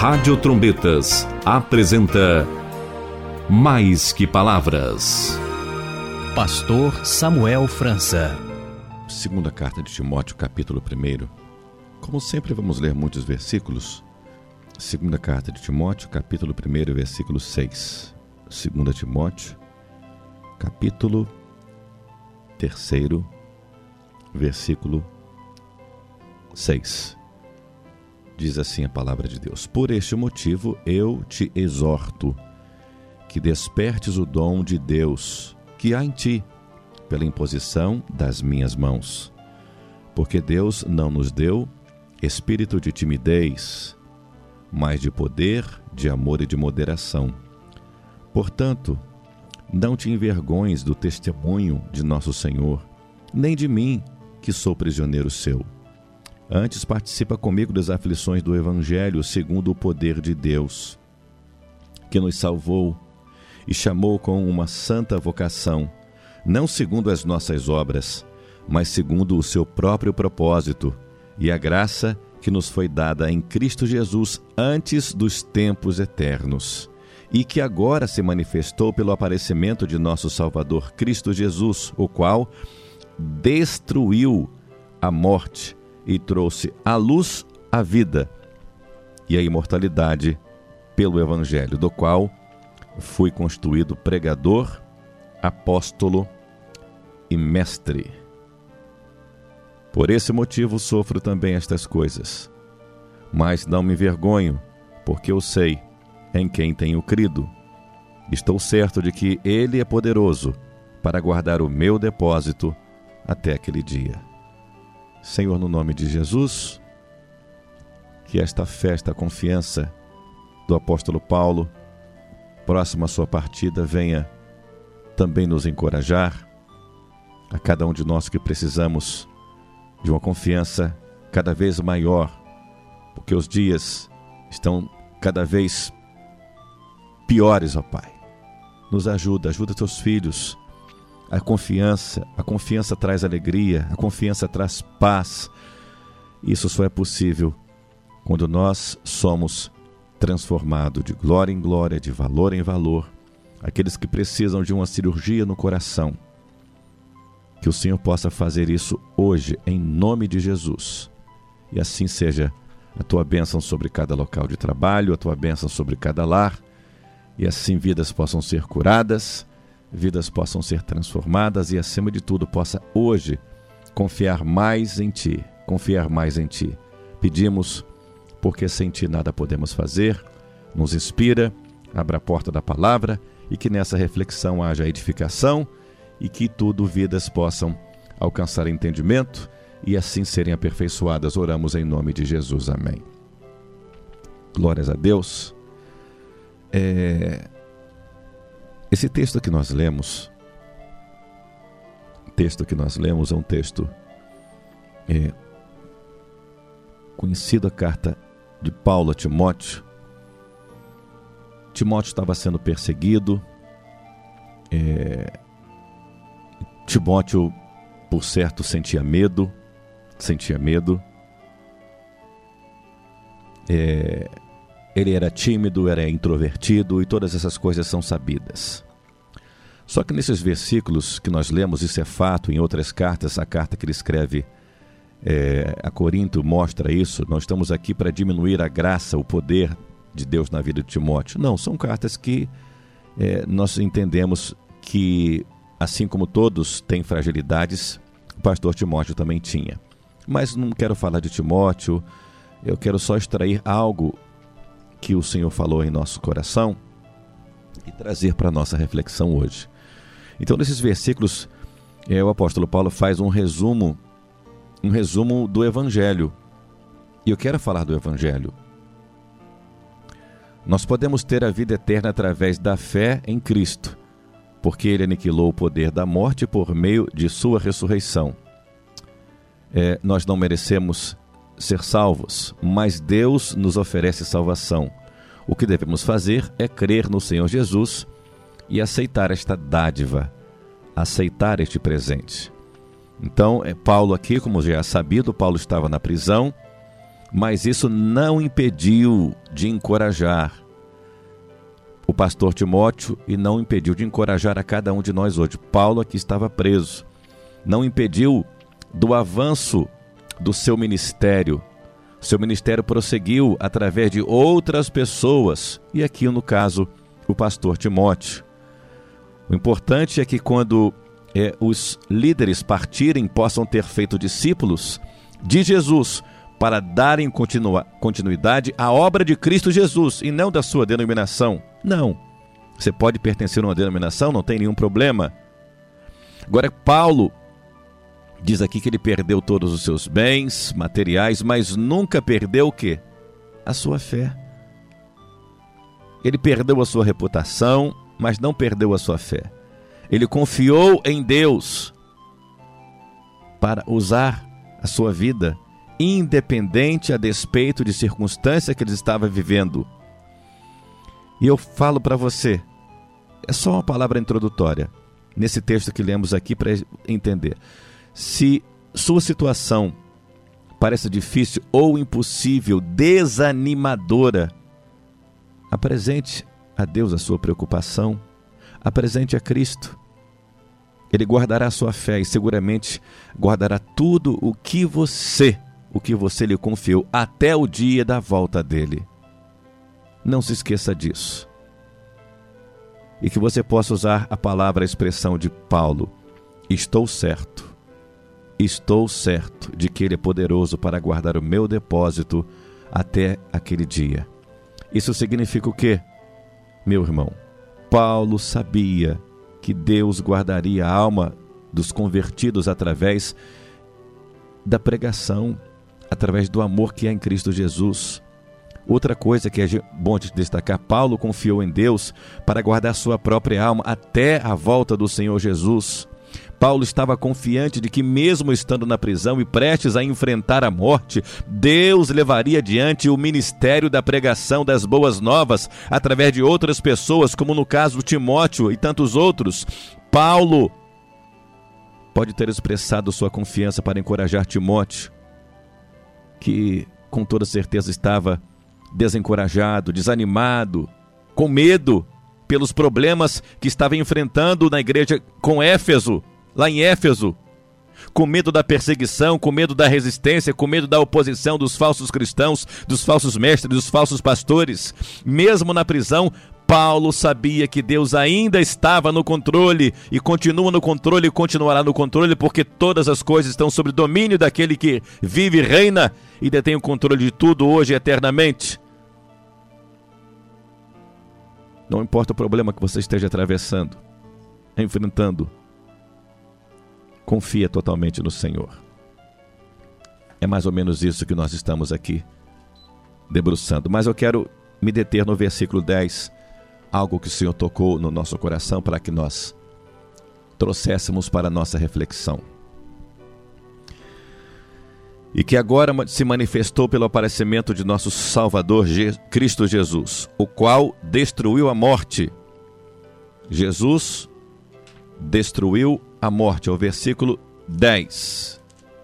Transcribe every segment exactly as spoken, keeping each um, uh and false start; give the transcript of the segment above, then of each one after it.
Rádio Trombetas apresenta Mais que Palavras. Pastor Samuel França. Segunda carta de Timóteo, capítulo primeiro. Como sempre, vamos ler muitos versículos. Segunda carta de Timóteo, capítulo primeiro, versículo seis. Segunda Timóteo, capítulo terceiro, versículo seis. Diz assim a palavra de Deus: Por este motivo eu te exorto que despertes o dom de Deus que há em ti, pela imposição das minhas mãos. Porque Deus não nos deu espírito de timidez, mas de poder, de amor e de moderação. Portanto, não te envergonhes do testemunho de nosso Senhor, nem de mim, que sou prisioneiro seu. Antes participa comigo das aflições do Evangelho segundo o poder de Deus, que nos salvou e chamou com uma santa vocação, não segundo as nossas obras, mas segundo o seu próprio propósito e a graça que nos foi dada em Cristo Jesus antes dos tempos eternos, e que agora se manifestou pelo aparecimento de nosso Salvador Cristo Jesus, o qual destruiu a morte e trouxe à luz a vida e a imortalidade pelo Evangelho, do qual fui constituído pregador, apóstolo e mestre. Por esse motivo sofro também estas coisas, mas não me envergonho, porque eu sei em quem tenho crido. Estou certo de que Ele é poderoso para guardar o meu depósito até aquele dia. Senhor, no nome de Jesus, que esta festa, a confiança do apóstolo Paulo, próximo à sua partida, venha também nos encorajar, a cada um de nós que precisamos de uma confiança cada vez maior, porque os dias estão cada vez piores, ó Pai. Nos ajuda, ajuda teus filhos. A confiança, a confiança traz alegria, a confiança traz paz. Isso só é possível quando nós somos transformados de glória em glória, de valor em valor. Aqueles que precisam de uma cirurgia no coração, que o Senhor possa fazer isso hoje, em nome de Jesus. E assim seja a tua bênção sobre cada local de trabalho, a tua bênção sobre cada lar, e assim vidas possam ser curadas, vidas possam ser transformadas e, acima de tudo, possa hoje confiar mais em Ti, confiar mais em Ti. Pedimos, porque sem Ti nada podemos fazer. Nos inspira, abra a porta da palavra e que nessa reflexão haja edificação e que tudo vidas possam alcançar entendimento e assim serem aperfeiçoadas. Oramos em nome de Jesus. Amém. Glórias a Deus. É... Esse texto que nós lemos, texto que nós lemos é um texto é, conhecido, a carta de Paulo a Timóteo. Timóteo estava sendo perseguido. É, Timóteo, por certo, sentia medo, sentia medo. É, ele era tímido, era introvertido e todas essas coisas são sabidas. Só que nesses versículos que nós lemos, isso é fato, em outras cartas, a carta que ele escreve é, a Corinto mostra isso. Nós estamos aqui para diminuir a graça, o poder de Deus na vida de Timóteo. Não, são cartas que é, nós entendemos que, assim como todos têm fragilidades, o pastor Timóteo também tinha. Mas não quero falar de Timóteo, eu quero só extrair algo que o Senhor falou em nosso coração e trazer para a nossa reflexão hoje. Então, nesses versículos, é, o apóstolo Paulo faz um resumo, um resumo do Evangelho. E eu quero falar do Evangelho. Nós podemos ter a vida eterna através da fé em Cristo, porque Ele aniquilou o poder da morte por meio de sua ressurreição. É, nós não merecemos ser salvos, mas Deus nos oferece salvação. O que devemos fazer é crer no Senhor Jesus e aceitar esta dádiva, aceitar este presente. Então, é Paulo aqui, como já é sabido, Paulo estava na prisão, Mas isso não impediu de encorajar o pastor Timóteo e não impediu de encorajar a cada um de nós hoje. Paulo aqui estava preso. Não impediu do avanço do seu ministério. Seu ministério prosseguiu através de outras pessoas. E aqui, no caso, o pastor Timóteo. O importante é que quando é, os líderes partirem, possam ter feito discípulos de Jesus para darem continua, continuidade à obra de Cristo Jesus e não da sua denominação. Não. Você pode pertencer a uma denominação, não tem nenhum problema. Agora, Paulo diz aqui que ele perdeu todos os seus bens materiais, mas nunca perdeu o quê? A sua fé. Ele perdeu a sua reputação, mas não perdeu a sua fé. Ele confiou em Deus para usar a sua vida, independente a despeito de circunstância que ele estava vivendo. E eu falo para você, é só uma palavra introdutória, nesse texto que lemos aqui para entender. Se sua situação parece difícil ou impossível, desanimadora, apresente a Deus a sua preocupação, apresente a Cristo. Ele guardará a sua fé e seguramente guardará tudo o que você, o que você lhe confiou até o dia da volta dele. Não se esqueça disso. E que você possa usar a palavra, a expressão de Paulo. Estou certo, estou certo de que ele é poderoso para guardar o meu depósito até aquele dia. Isso significa o quê, meu irmão? Paulo sabia que Deus guardaria a alma dos convertidos através da pregação, através do amor que há em Cristo Jesus. Outra coisa que é bom de destacar, Paulo confiou em Deus para guardar sua própria alma até a volta do Senhor Jesus. Paulo estava confiante de que mesmo estando na prisão e prestes a enfrentar a morte, Deus levaria adiante o ministério da pregação das boas novas através de outras pessoas, como no caso Timóteo e tantos outros. Paulo pode ter expressado sua confiança para encorajar Timóteo, que com toda certeza estava desencorajado, desanimado, com medo pelos problemas que estava enfrentando na igreja com Éfeso, lá em Éfeso, com medo da perseguição, com medo da resistência, com medo da oposição dos falsos cristãos, dos falsos mestres, dos falsos pastores. Mesmo na prisão, Paulo sabia que Deus ainda estava no controle e continua no controle e continuará no controle, porque todas as coisas estão sob domínio daquele que vive e reina e detém o controle de tudo hoje e eternamente. Não importa o problema que você esteja atravessando, enfrentando, confia totalmente no Senhor. É mais ou menos isso que nós estamos aqui debruçando. Mas eu quero me deter no versículo dez, algo que o Senhor tocou no nosso coração para que nós trouxéssemos para a nossa reflexão. E que agora se manifestou pelo aparecimento de nosso Salvador Cristo Jesus, o qual destruiu a morte. Jesus destruiu a morte. É o versículo dez.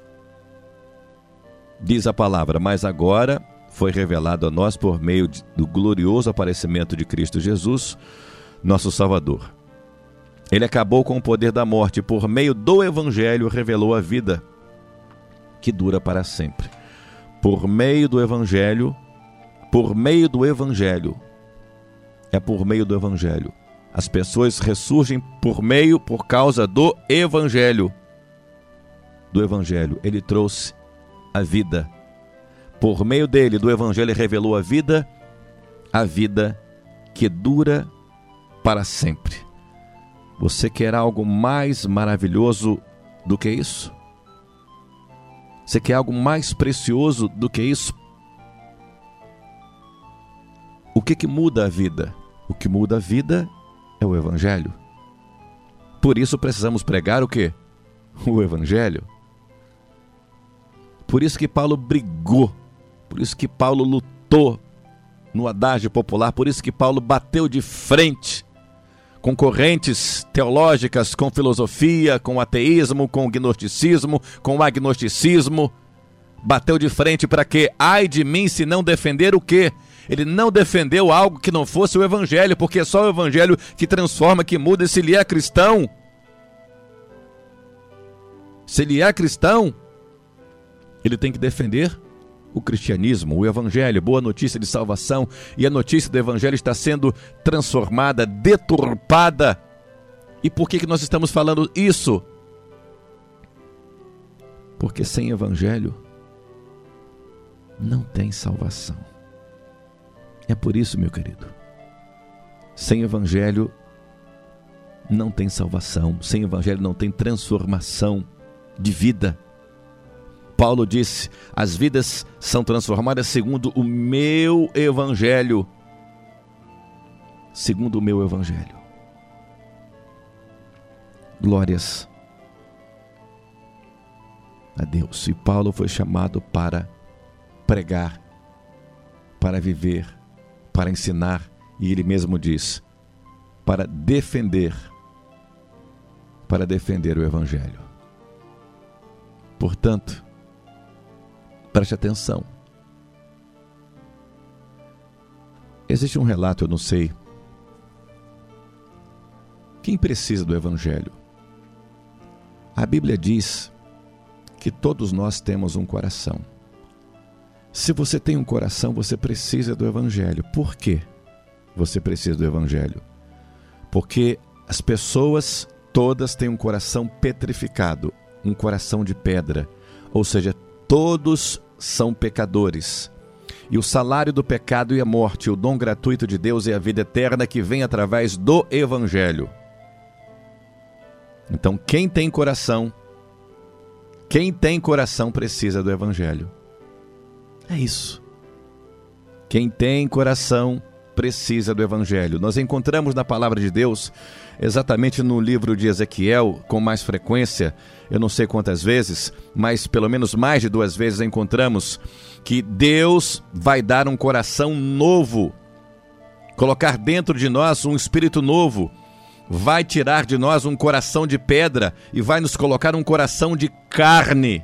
Diz a palavra: mas agora foi revelado a nós por meio de, do glorioso aparecimento de Cristo Jesus, nosso Salvador. Ele acabou com o poder da morte e por meio do Evangelho revelou a vida que dura para sempre. Por meio do Evangelho, por meio do Evangelho, é por meio do Evangelho. As pessoas ressurgem por meio, por causa do Evangelho. Do Evangelho, ele trouxe a vida. Por meio dele, do Evangelho, ele revelou a vida, a vida que dura para sempre. Você quer algo mais maravilhoso do que isso? Você quer algo mais precioso do que isso? O que que muda a vida? O que muda a vida é o Evangelho. Por isso precisamos pregar o quê? O Evangelho. Por isso que Paulo brigou, por isso que Paulo lutou no adágio popular, por isso que Paulo bateu de frente com correntes teológicas, com filosofia, com ateísmo, com gnosticismo, com agnosticismo, bateu de frente para quê? Ai de mim se não defender o quê? Ele não defendeu algo que não fosse o evangelho, porque é só o evangelho que transforma, que muda. E se ele é cristão, se ele é cristão, ele tem que defender o cristianismo, o evangelho, boa notícia de salvação. E a notícia do evangelho está sendo transformada, deturpada. E por que que nós estamos falando isso? Porque sem evangelho não tem salvação. É por isso, meu querido, sem evangelho não tem salvação, sem evangelho não tem transformação de vida. Paulo disse, as vidas são transformadas segundo o meu evangelho, segundo o meu evangelho. Glórias a Deus. E Paulo foi chamado para pregar, para viver, para ensinar, e ele mesmo diz, para defender, para defender o evangelho. Portanto, preste atenção. Existe um relato, eu não sei, quem precisa do evangelho? A Bíblia diz que todos nós temos um coração. Se você tem um coração, você precisa do evangelho. Por quê você precisa do evangelho? Porque as pessoas todas têm um coração petrificado, um coração de pedra. Ou seja, todos são pecadores. E o salário do pecado é a morte. O dom gratuito de Deus é a vida eterna que vem através do evangelho. Então, quem tem coração, quem tem coração precisa do evangelho. É isso. Quem tem coração precisa do evangelho. Nós encontramos na palavra de Deus, exatamente no livro de Ezequiel, com mais frequência, eu não sei quantas vezes, mas pelo menos mais de duas vezes encontramos que Deus vai dar um coração novo, colocar dentro de nós um espírito novo, vai tirar de nós um coração de pedra e vai nos colocar um coração de carne.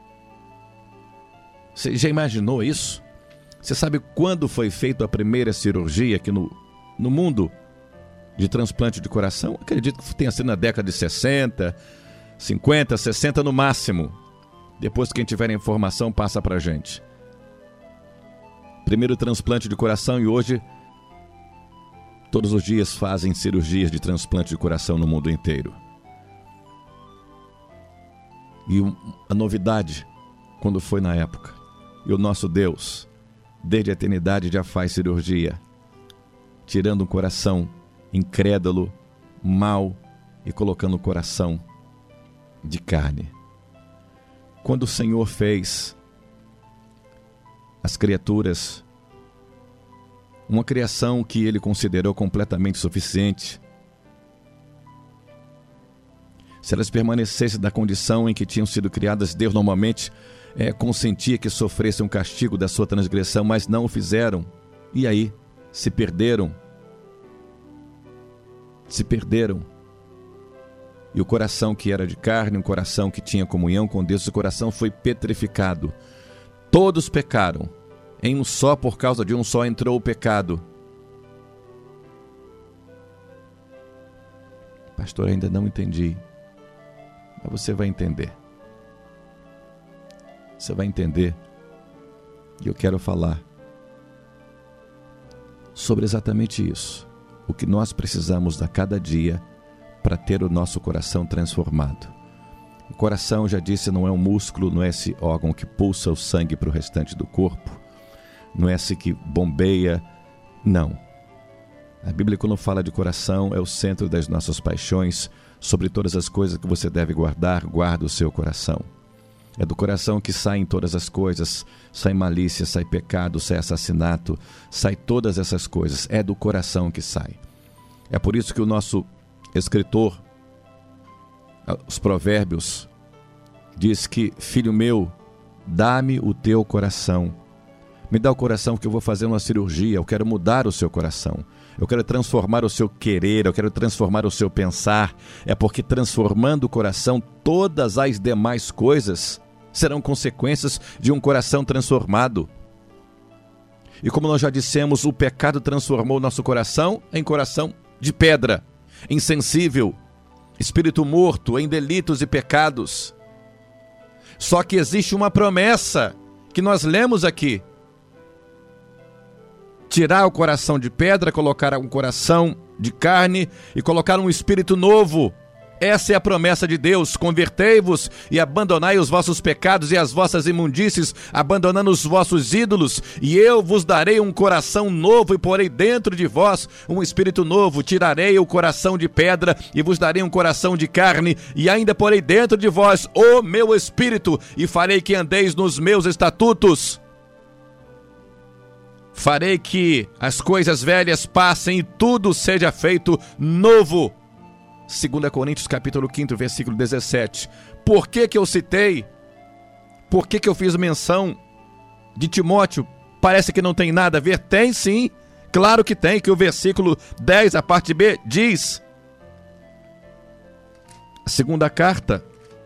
Você já imaginou isso? Você sabe quando foi feita a primeira cirurgia aqui no, no mundo de transplante de coração? Acredito que tenha sido na década de sessenta, cinquenta, sessenta no máximo. Depois, quem tiver a informação, passa para a gente. Primeiro transplante de coração, e hoje todos os dias fazem cirurgias de transplante de coração no mundo inteiro. E a novidade, quando foi na época, e o nosso Deus, desde a eternidade, já faz cirurgia, tirando um coração incrédulo, mau, e colocando um coração de carne. Quando o Senhor fez as criaturas, uma criação que ele considerou completamente suficiente, se elas permanecessem da condição em que tinham sido criadas, Deus normalmente é, consentia que sofressem um castigo da sua transgressão, mas não o fizeram. E aí, se perderam. Se perderam. E o coração que era de carne, um coração que tinha comunhão com Deus, o coração foi petrificado. Todos pecaram. Em um só, por causa de um só, entrou o pecado. Pastor, ainda não entendi. Mas você vai entender. Você vai entender. E eu quero falar sobre exatamente isso. O que nós precisamos a cada dia para ter o nosso coração transformado. O coração, já disse, não é um músculo, não é esse órgão que pulsa o sangue para o restante do corpo. Não é esse que bombeia. Não. A Bíblia, quando fala de coração, é o centro das nossas paixões. Sobre todas as coisas que você deve guardar, guarda o seu coração. É do coração que saem todas as coisas. Sai malícia, sai pecado, sai assassinato, sai todas essas coisas. É do coração que sai. É por isso que o nosso escritor, os Provérbios, diz que, filho meu, dá-me o teu coração. Me dá o coração, que eu vou fazer uma cirurgia. Eu quero mudar o seu coração. Eu quero transformar o seu querer. Eu quero transformar o seu pensar. É porque transformando o coração, todas as demais coisas serão consequências de um coração transformado. E como nós já dissemos, o pecado transformou nosso coração em coração de pedra, insensível, espírito morto em delitos e pecados. Só que existe uma promessa que nós lemos aqui: tirar o coração de pedra, colocar um coração de carne e colocar um espírito novo. Essa é a promessa de Deus: convertei-vos e abandonai os vossos pecados e as vossas imundícies, abandonando os vossos ídolos, e eu vos darei um coração novo e porei dentro de vós um espírito novo. Tirarei o coração de pedra e vos darei um coração de carne, e ainda porei dentro de vós o meu espírito, e farei que andeis nos meus estatutos. Farei que as coisas velhas passem e tudo seja feito novo. Segunda Coríntios capítulo quinto, versículo dezessete. Por que que eu citei? Por que que eu fiz menção de Timóteo? Parece que não tem nada a ver. Tem sim, claro que tem, que o versículo dez, a parte B, diz: a segunda carta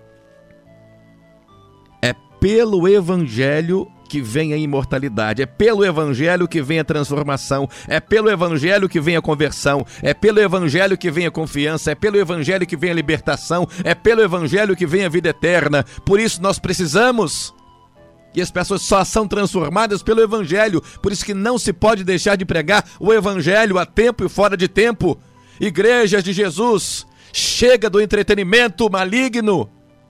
é pelo evangelho que vem a imortalidade, é pelo evangelho que vem a transformação, é pelo evangelho que vem a conversão, é pelo evangelho que vem a confiança, é pelo evangelho que vem a libertação, é pelo evangelho que vem a vida eterna. Por isso nós precisamos, e as pessoas só são transformadas pelo evangelho. Por isso que não se pode deixar de pregar o evangelho a tempo e fora de tempo. Igrejas de Jesus, chega do entretenimento maligno,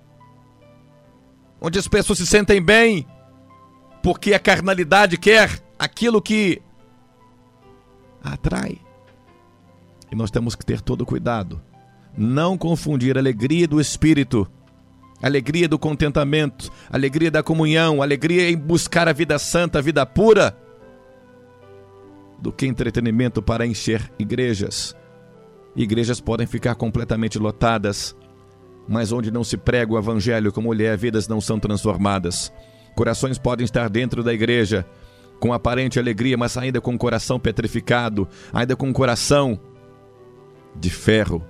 onde as pessoas se sentem bem porque a carnalidade quer aquilo que atrai. E nós temos que ter todo cuidado, não confundir a alegria do Espírito, a alegria do contentamento, a alegria da comunhão, a alegria em buscar a vida santa, a vida pura, do que entretenimento para encher igrejas. Igrejas podem ficar completamente lotadas, mas onde não se prega o evangelho como ele é, vidas não são transformadas. Corações podem estar dentro da igreja com aparente alegria, mas ainda com o coração petrificado, ainda com o coração de ferro.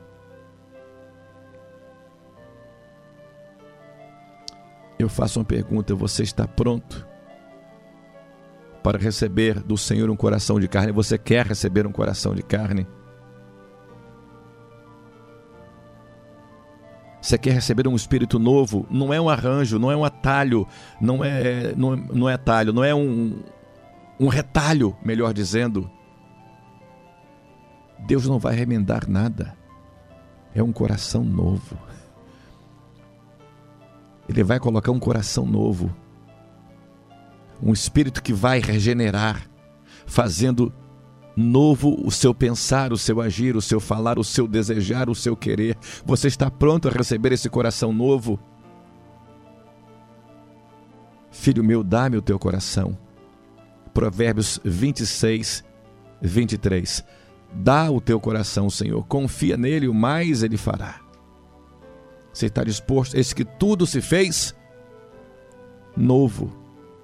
Eu faço uma pergunta: você está pronto para receber do Senhor um coração de carne? Você quer receber um coração de carne? Você quer receber um espírito novo? Não é um arranjo, não é um atalho, não é, não, não é atalho, não é um, um retalho, melhor dizendo. Deus não vai remendar nada. É um coração novo. Ele vai colocar um coração novo, um espírito que vai regenerar, fazendo novo o seu pensar, o seu agir, o seu falar, o seu desejar, o seu querer. Você está pronto a receber esse coração novo? Filho meu, dá-me o teu coração. Provérbios vinte e seis, vinte e três. Dá o teu coração, Senhor, confia nele, o mais ele fará. Você está disposto? Eis que tudo se fez novo.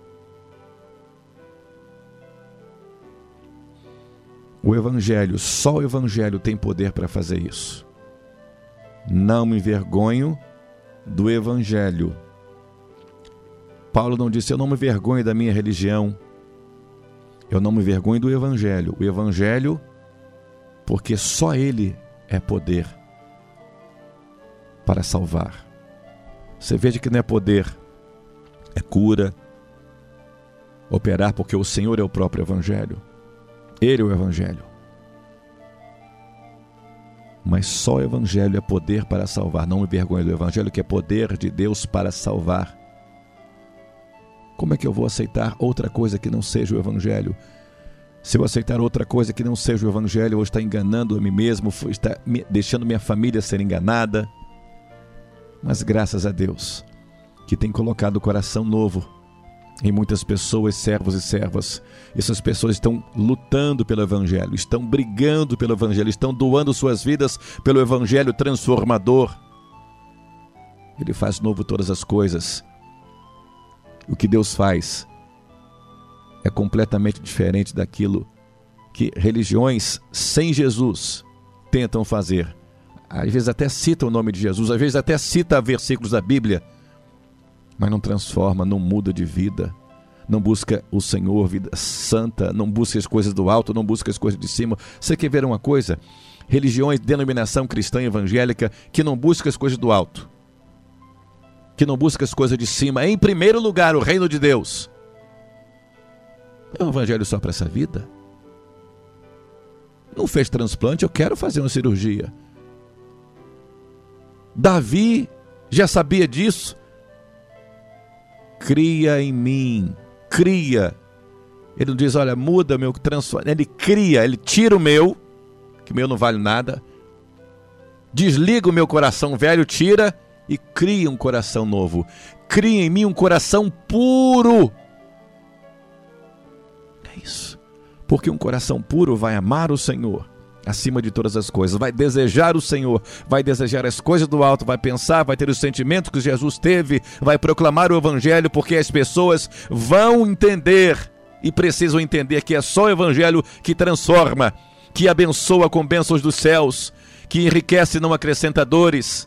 O Evangelho, só o Evangelho tem poder para fazer isso. Não me envergonho do Evangelho. Paulo não disse: eu não me envergonho da minha religião. Eu não me envergonho do Evangelho. O Evangelho, porque só ele é poder para salvar. Você veja que não é poder, é cura, operar, porque o Senhor é o próprio Evangelho. Ele é o Evangelho. Mas só o Evangelho é poder para salvar. Não me envergonhe do Evangelho, que é poder de Deus para salvar. Como é que eu vou aceitar outra coisa que não seja o Evangelho? Se eu aceitar outra coisa que não seja o Evangelho, eu vou estar enganando a mim mesmo, vou estar deixando minha família ser enganada. Mas graças a Deus, que tem colocado o coração novo em muitas pessoas, servos e servas. Essas pessoas estão lutando pelo Evangelho, estão brigando pelo Evangelho, estão doando suas vidas pelo Evangelho transformador. Ele faz novo todas as coisas. O que Deus faz é completamente diferente daquilo que religiões sem Jesus tentam fazer. Às vezes até cita o nome de Jesus, às vezes até cita versículos da Bíblia, mas não transforma, não muda de vida, não busca o Senhor, vida santa, não busca as coisas do alto, não busca as coisas de cima. Você quer ver uma coisa? Religiões de denominação cristã evangélica que não busca as coisas do alto, que não busca as coisas de cima, em primeiro lugar o reino de Deus. É um evangelho só para essa vida? Não fez transplante, eu quero fazer uma cirurgia. Davi já sabia disso. Cria em mim, cria. Ele não diz, olha, muda meu, transforma. Ele cria, ele tira o meu, que o meu não vale nada. Desliga o meu coração velho, tira e cria um coração novo. Cria em mim um coração puro. É isso. Porque um coração puro vai amar o Senhor acima de todas as coisas, vai desejar o Senhor, vai desejar as coisas do alto, vai pensar, vai ter os sentimentos que Jesus teve, vai proclamar o Evangelho, porque as pessoas vão entender e precisam entender que é só o Evangelho que transforma, que abençoa com bênçãos dos céus, que enriquece e não acrescenta dores.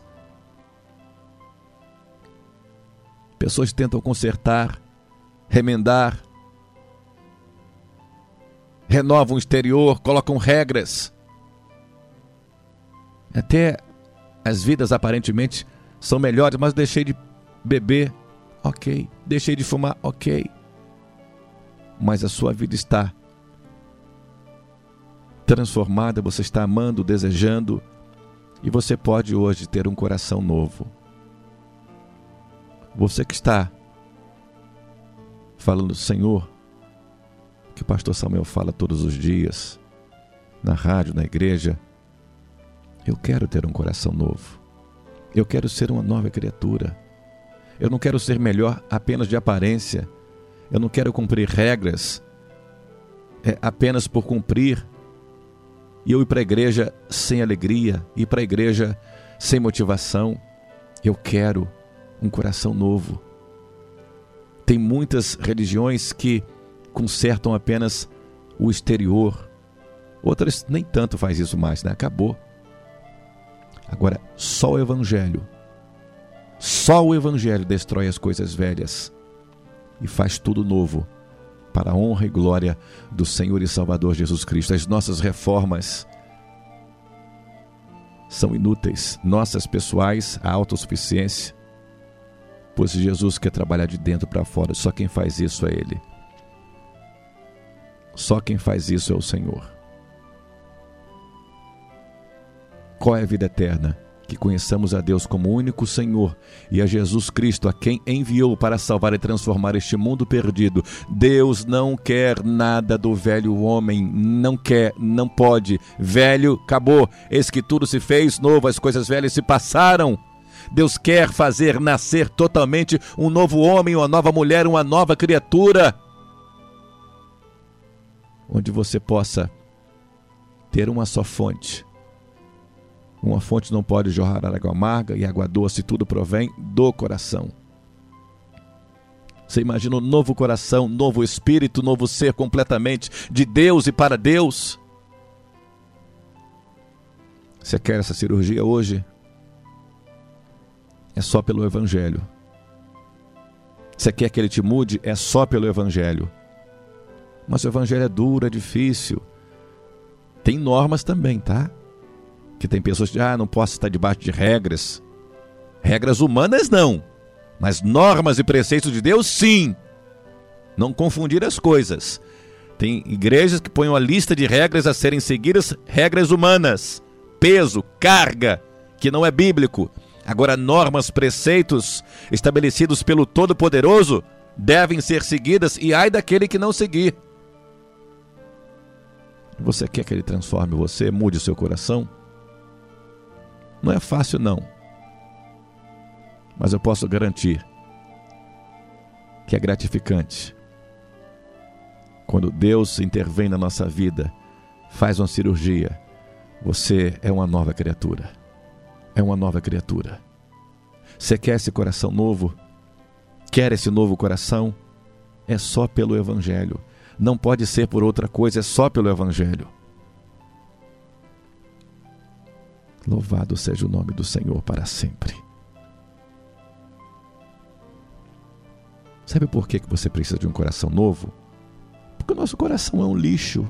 Pessoas tentam consertar, remendar, renovam o exterior, colocam regras. Até as vidas aparentemente são melhores, mas deixei de beber, ok. Deixei de fumar, ok. Mas a sua vida está transformada, você está amando, desejando, e você pode hoje ter um coração novo. Você que está falando, Senhor, que o pastor Samuel fala todos os dias, na rádio, na igreja, eu quero ter um coração novo. Eu quero ser uma nova criatura. Eu não quero ser melhor apenas de aparência. Eu não quero cumprir regras é, apenas por cumprir. E eu ir para a igreja sem alegria, ir para a igreja sem motivação. Eu quero um coração novo. Tem muitas religiões que consertam apenas o exterior. Outras nem tanto faz isso mais, né? Acabou. Agora, só o Evangelho, só o Evangelho destrói as coisas velhas e faz tudo novo para a honra e glória do Senhor e Salvador Jesus Cristo. As nossas reformas são inúteis, nossas pessoais, a autossuficiência, pois Jesus quer trabalhar de dentro para fora, só quem faz isso é Ele. Só quem faz isso é o Senhor. Qual é a vida eterna? Que conheçamos a Deus como único Senhor e a Jesus Cristo, a quem enviou para salvar e transformar este mundo perdido. Deus não quer nada do velho homem, não quer, não pode. Velho, acabou. Eis que tudo se fez novo, as coisas velhas se passaram. Deus quer fazer nascer totalmente um novo homem, uma nova mulher, uma nova criatura, onde você possa ter uma só fonte. Uma fonte não pode jorrar água amarga e água doce, tudo provém do coração. Você imagina um novo coração, novo espírito, novo ser completamente de Deus e para Deus. Você quer essa cirurgia hoje? É só pelo Evangelho. Você quer que Ele te mude? É só pelo Evangelho. Mas o Evangelho é duro, é difícil. Tem normas também, tá? Que tem pessoas que ah, não posso estar debaixo de regras. Regras humanas não, mas normas e preceitos de Deus sim. Não confundir as coisas. Tem igrejas que põem uma lista de regras a serem seguidas, regras humanas, peso, carga, que não é bíblico. Agora, normas, preceitos estabelecidos pelo Todo-Poderoso devem ser seguidas, e ai daquele que não seguir. Você quer que Ele transforme você, mude o seu coração? Não é fácil não, mas eu posso garantir que é gratificante. Quando Deus intervém na nossa vida, faz uma cirurgia, você é uma nova criatura. É uma nova criatura. Você quer esse coração novo? Quer esse novo coração? É só pelo Evangelho. Não pode ser por outra coisa, é só pelo Evangelho. Louvado seja o nome do Senhor para sempre. Sabe por que você precisa de um coração novo? Porque o nosso coração é um lixo.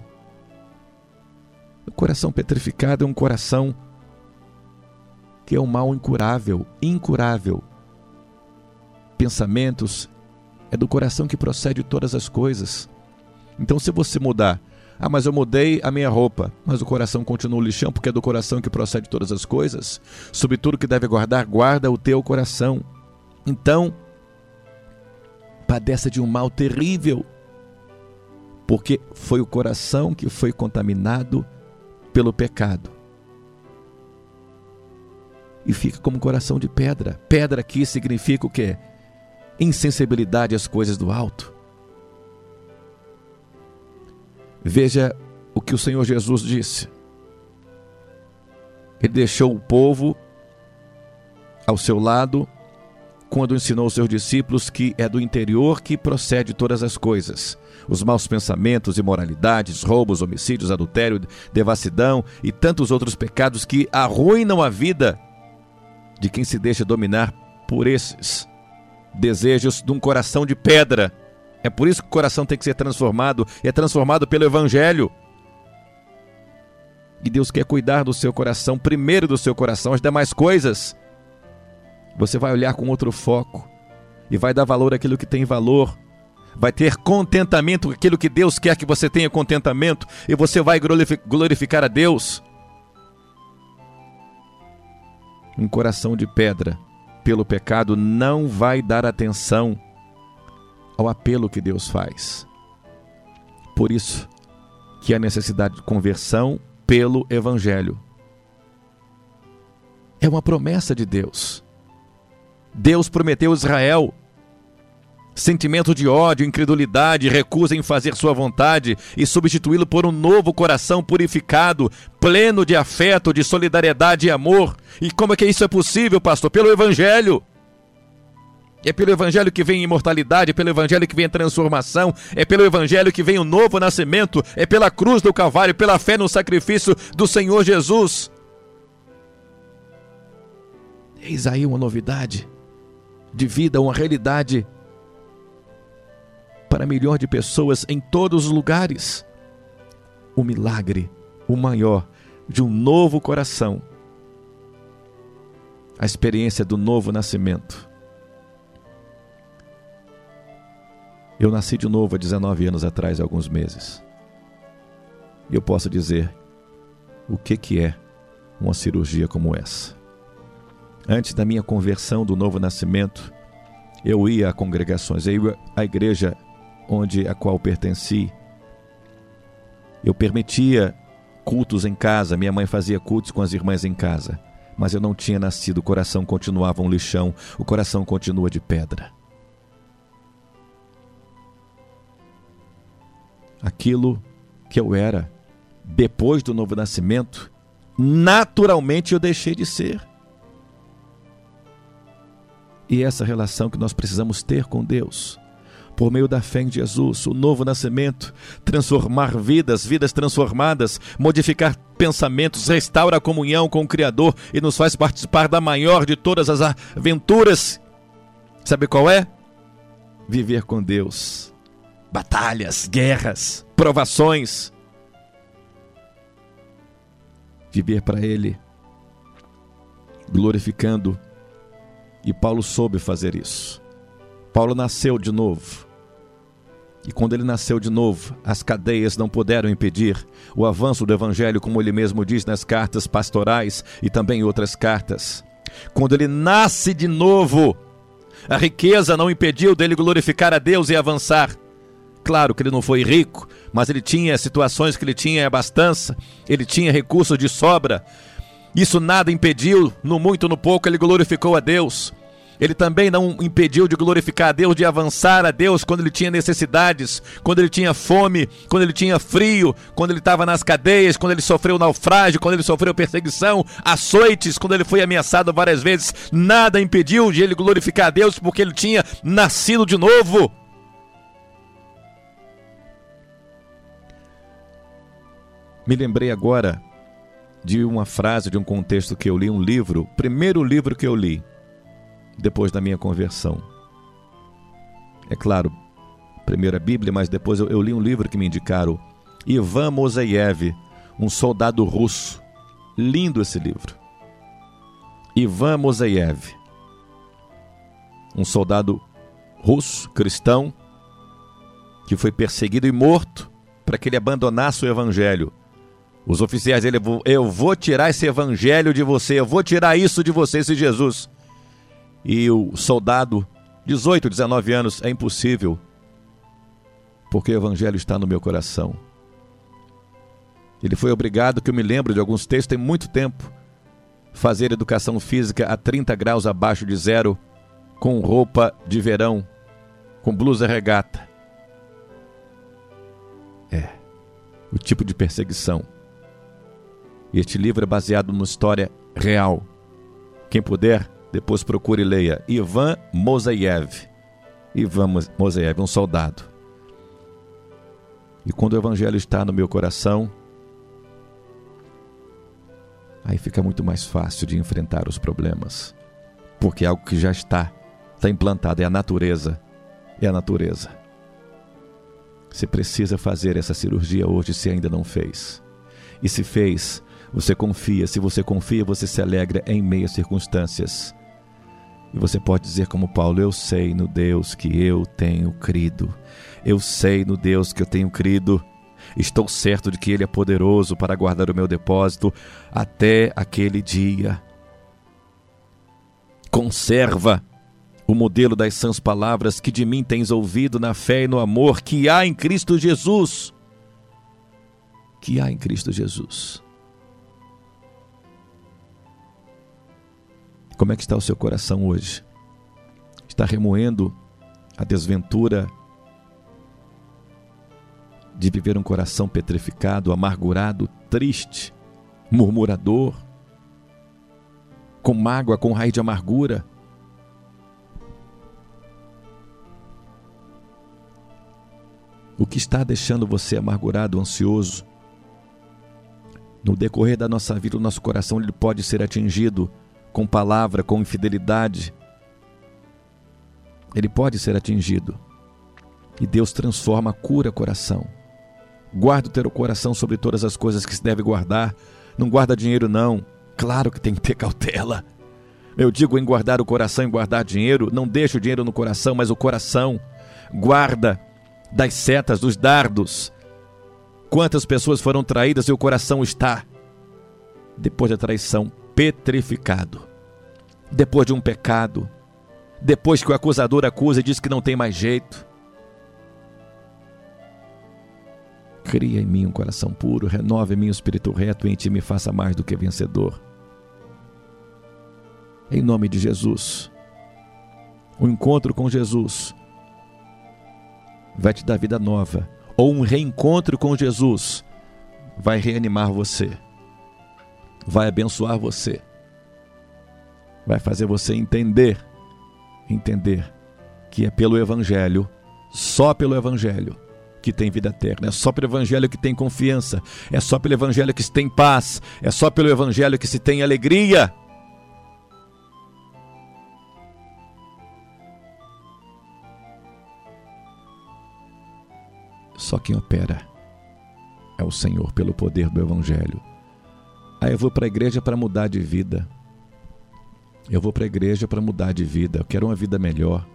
O coração petrificado é um coração que é um mal incurável, incurável. Pensamentos é do coração que procede todas as coisas. Então, se você mudar, ah, mas eu mudei a minha roupa, mas o coração continua o lixão, porque é do coração que procede todas as coisas. Sobre tudo que deve guardar, guarda o teu coração. Então, padece de um mal terrível, porque foi o coração que foi contaminado pelo pecado. E fica como coração de pedra. Pedra aqui significa o quê? Insensibilidade às coisas do alto. Veja o que o Senhor Jesus disse. Ele deixou o povo ao seu lado quando ensinou aos seus discípulos que é do interior que procede todas as coisas. Os maus pensamentos, imoralidades, roubos, homicídios, adultério, devassidão e tantos outros pecados que arruinam a vida de quem se deixa dominar por esses desejos de um coração de pedra. É por isso que o coração tem que ser transformado, e é transformado pelo Evangelho. E Deus quer cuidar do seu coração, primeiro do seu coração, as demais coisas. Você vai olhar com outro foco e vai dar valor àquilo que tem valor. Vai ter contentamento com aquilo que Deus quer que você tenha contentamento, e você vai glorificar a Deus. Um coração de pedra, pelo pecado, não vai dar atenção ao apelo que Deus faz. Por isso que há necessidade de conversão pelo Evangelho. É uma promessa de Deus. Deus prometeu a Israel sentimento de ódio, incredulidade, recusa em fazer sua vontade, e substituí-lo por um novo coração purificado, pleno de afeto, de solidariedade e amor. E como é que isso é possível, pastor? Pelo Evangelho. É pelo Evangelho que vem imortalidade, é pelo Evangelho que vem a transformação, é pelo Evangelho que vem o novo nascimento, é pela cruz do Calvário, pela fé no sacrifício do Senhor Jesus. Eis aí uma novidade de vida, uma realidade para milhões de pessoas em todos os lugares. O milagre, o maior, de um novo coração. A experiência do novo nascimento. Eu nasci de novo há dezenove anos atrás, há alguns meses. E eu posso dizer o que, que é uma cirurgia como essa. Antes da minha conversão do novo nascimento, eu ia a congregações, eu ia à igreja onde a qual pertenci. Eu permitia cultos em casa, minha mãe fazia cultos com as irmãs em casa, mas eu não tinha nascido, o coração continuava um lixão, o coração continua de pedra. Aquilo que eu era depois do novo nascimento, naturalmente eu deixei de ser. E essa relação que nós precisamos ter com Deus, por meio da fé em Jesus, o novo nascimento, transformar vidas, vidas transformadas, modificar pensamentos, restaura a comunhão com o Criador e nos faz participar da maior de todas as aventuras. Sabe qual é? Viver com Deus. Batalhas, guerras, provações. Viver para Ele, glorificando. E Paulo soube fazer isso. Paulo nasceu de novo. E quando ele nasceu de novo, as cadeias não puderam impedir o avanço do Evangelho, como ele mesmo diz nas cartas pastorais e também em outras cartas. Quando ele nasce de novo, a riqueza não impediu dele glorificar a Deus e avançar. Claro que ele não foi rico, mas ele tinha situações que ele tinha abastança, ele tinha recursos de sobra. Isso nada impediu, no muito, no pouco, ele glorificou a Deus. Ele também não impediu de glorificar a Deus, de avançar a Deus quando ele tinha necessidades, quando ele tinha fome, quando ele tinha frio, quando ele estava nas cadeias, quando ele sofreu naufrágio, quando ele sofreu perseguição, açoites, quando ele foi ameaçado várias vezes. Nada impediu de ele glorificar a Deus, porque ele tinha nascido de novo. Me lembrei agora de uma frase, de um contexto que eu li, um livro, primeiro livro que eu li, depois da minha conversão. é claro, primeiro a Bíblia, mas depois eu, eu li um livro que me indicaram, Ivan Mozeyev, um soldado russo. Lindo esse livro. Ivan Mozeyev, um soldado russo, cristão, que foi perseguido e morto para que ele abandonasse o evangelho. Os oficiais dele, eu vou tirar esse evangelho de você, eu vou tirar isso de você, esse Jesus. E o soldado, dezoito, dezenove anos, é impossível, porque o evangelho está no meu coração. Ele foi obrigado, que eu me lembro de alguns textos, tem muito tempo, fazer educação física a trinta graus abaixo de zero, com roupa de verão, com blusa regata. É, o tipo de perseguição. E este livro é baseado numa história real. Quem puder, depois procure e leia. Ivan Mozeyev. Ivan Mozeyev, um soldado. E quando o evangelho está no meu coração, aí fica muito mais fácil de enfrentar os problemas. Porque é algo que já está, está implantado, é a natureza. É a natureza. Você precisa fazer essa cirurgia hoje se ainda não fez. E se fez, você confia. Se você confia, você se alegra em meio às circunstâncias. E você pode dizer como Paulo, eu sei no Deus que eu tenho crido. Eu sei no Deus que eu tenho crido. Estou certo de que Ele é poderoso para guardar o meu depósito até aquele dia. Conserva o modelo das sãs palavras que de mim tens ouvido na fé e no amor que há em Cristo Jesus. Que há em Cristo Jesus. Como é que está o seu coração hoje? Está remoendo a desventura de viver um coração petrificado, amargurado, triste, murmurador, com mágoa, com raiz de amargura? O que está deixando você amargurado, ansioso? No decorrer da nossa vida, o nosso coração ele pode ser atingido com palavra, com infidelidade. Ele pode ser atingido. E Deus transforma, cura o coração. Guarda o teu coração sobre todas as coisas que se deve guardar. Não guarda dinheiro não. Claro que tem que ter cautela. Eu digo em guardar o coração, em guardar dinheiro. Não deixa o dinheiro no coração, mas o coração. Guarda das setas, dos dardos. Quantas pessoas foram traídas e o coração está, depois da traição, petrificado. Depois de um pecado. Depois que o acusador acusa e diz que não tem mais jeito. Cria em mim um coração puro, renova em mim o espírito reto e em ti me faça mais do que vencedor. Em nome de Jesus. Um encontro com Jesus vai te dar vida nova. Ou um reencontro com Jesus vai reanimar você. Vai abençoar você. Vai fazer você entender, entender que é pelo Evangelho, só pelo Evangelho, que tem vida eterna. É só pelo Evangelho que tem confiança. É só pelo Evangelho que se tem paz. É só pelo Evangelho que se tem alegria. Só quem opera é o Senhor pelo poder do Evangelho. Aí eu vou para a igreja para mudar de vida. Eu vou para a igreja para mudar de vida. Eu quero uma vida melhor.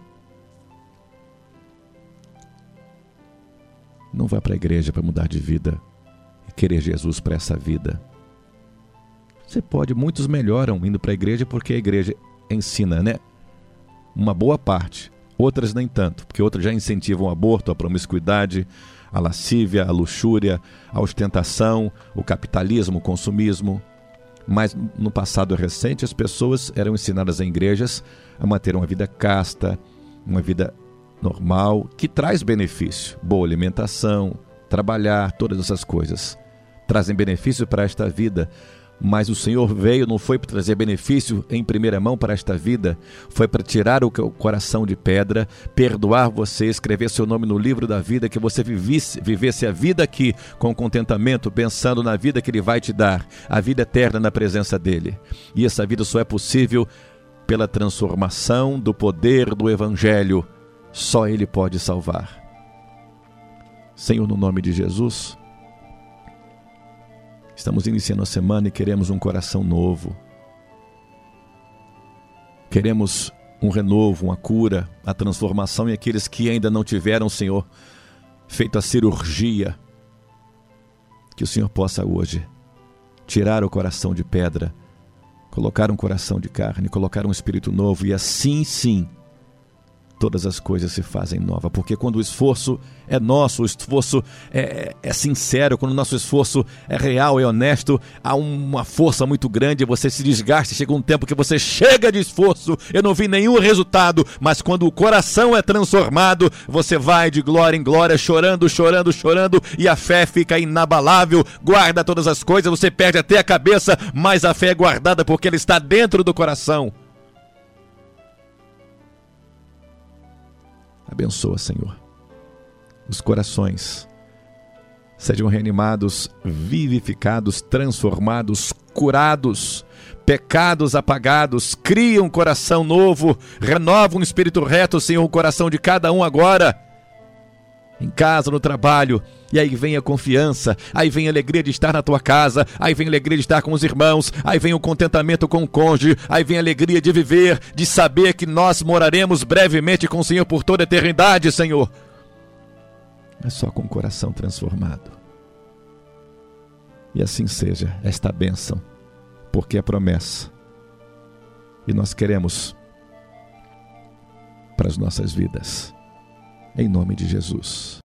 Não vá para a igreja para mudar de vida e querer Jesus para essa vida. Você pode, muitos melhoram indo para a igreja porque a igreja ensina, né? Uma boa parte. Outras nem tanto, porque outras já incentivam o aborto, a promiscuidade, a lascívia, a luxúria, a ostentação, o capitalismo, o consumismo. Mas no passado recente as pessoas eram ensinadas em igrejas a manter uma vida casta, uma vida normal, que traz benefício. Boa alimentação, trabalhar, todas essas coisas trazem benefício para esta vida. Mas o Senhor veio, não foi para trazer benefício em primeira mão para esta vida, foi para tirar o coração de pedra, perdoar você, escrever seu nome no livro da vida, que você vivesse, vivesse a vida aqui com contentamento, pensando na vida que Ele vai te dar, a vida eterna na presença dEle. E essa vida só é possível pela transformação do poder do Evangelho, Só Ele pode salvar. Senhor, no nome de Jesus, estamos iniciando a semana e queremos um coração novo. Queremos um renovo, uma cura, a transformação, e aqueles que ainda não tiveram, Senhor, feito a cirurgia, que o Senhor possa hoje tirar o coração de pedra, colocar um coração de carne, colocar um espírito novo, e assim sim, todas as coisas se fazem novas, porque quando o esforço é nosso, o esforço é, é sincero, quando o nosso esforço é real, é honesto, há uma força muito grande, você se desgasta, chega um tempo que você chega de esforço, eu não vi nenhum resultado, mas quando o coração é transformado, você vai de glória em glória, chorando, chorando, chorando, e a fé fica inabalável, guarda todas as coisas, você perde até a cabeça, mas a fé é guardada porque ela está dentro do coração. Abençoa, Senhor, os corações sejam reanimados, vivificados, transformados, curados, pecados apagados, cria um coração novo, renova um espírito reto, Senhor, o coração de cada um agora, em casa, no trabalho, e aí vem a confiança, aí vem a alegria de estar na tua casa, aí vem a alegria de estar com os irmãos, aí vem o contentamento com o cônjuge, aí vem a alegria de viver, de saber que nós moraremos brevemente com o Senhor por toda a eternidade, Senhor. Mas só com o coração transformado. E assim seja esta bênção, porque é promessa. E nós queremos para as nossas vidas. Em nome de Jesus.